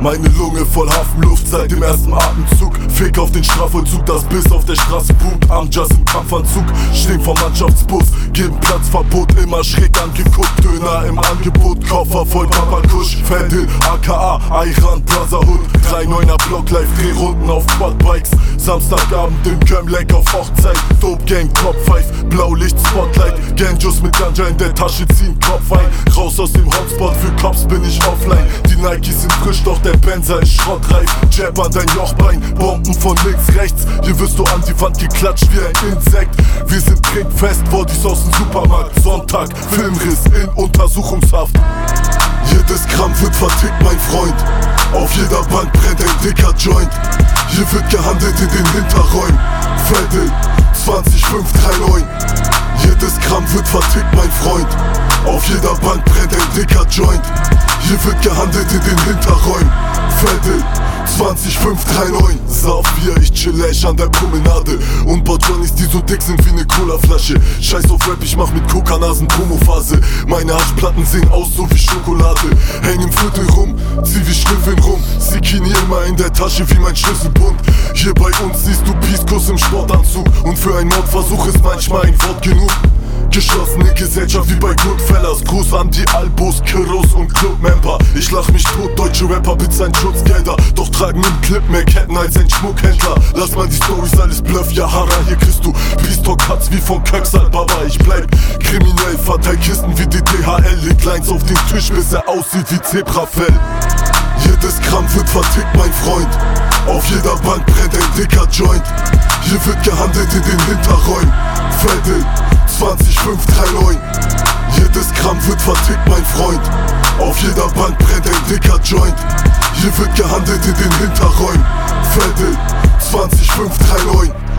Meine Lunge voll Hafenluft seit dem ersten Atemzug. Fick auf den Strafvollzug, das Biss auf der Straße boomt. Amjas im Kampfanzug, stehen vom Mannschaftsbus. Geben Platzverbot, immer schräg angeguckt. Döner im Angebot, Koffer voll Papakusch. Fendel, aka, Ayran, Brotherhood. 3-9er Block, live Drehrunden auf Quadbikes. Samstagabend im Gömleck auf Hochzeit. Dope Gang, Top 5, Blaulicht, Spotlight. Ganjus mit Ganja in der Tasche ziehen Kopf ein. Raus aus dem Hotspot, für Cops bin ich offline. Die Nikes sind frisch, doch der Benzer ist schrottreif. Jab an dein Jochbein, Bomben von links, rechts. Hier wirst du an die Wand geklatscht wie ein Insekt. Wir sind trinkfest, Bodies aus dem Supermarkt. Sonntag, Filmriss in Untersuchungshaft. Jedes Gramm wird vertickt, mein Freund. Auf jeder Bank brennt ein dicker Joint. Hier wird gehandelt in den Hinterräumen. Fedel, 20539. Jedes Gramm wird vertickt, mein Freund. Auf jeder Bank brennt ein dicker Joint. Hier wird gehandelt in den Hinterräumen. Fedel, 20539. Saphir, ich chill echt an der Promenade und baut Johnnies, die so dick sind wie ne Colaflasche. Scheiß auf Rap, ich mach mit Kokanasen Promophase. Meine Haschplatten sehen aus so wie Schokolade. Häng im Viertel rum, zieh wie Schnüffeln rum. Sikini immer in der Tasche wie mein Schlüsselbund. Hier bei uns siehst du Peace-Kuss im Sportanzug. Und für einen Mordversuch ist manchmal ein Wort genug. Geschlossene Gesellschaft wie bei Goodfellas. Gruß an die Albos, Kirros und Clubmember. Ich lach mich tot, deutsche Rapper bezahlen Schutzgelder. Doch tragen im Clip mehr Ketten als ein Schmuckhändler. Lass mal die Storys, alles Bluff, ja Hara, hier kriegst du Peace-Talk-Cuts wie von Köxal Baba. Ich bleib kriminell, verteil Kisten wie die DHL. Leg Lines auf den Tisch, bis er aussieht wie Zebrafell. Jedes Gramm wird vertickt, mein Freund. Auf jeder Bank brennt ein dicker Joint. Hier wird gehandelt in den Hinterräumen. Fedel, 20539. Jedes Gramm wird vertickt, mein Freund. Auf jeder Bank brennt ein dicker Joint. Hier wird gehandelt in den Hinterräumen. Fedel, 20539.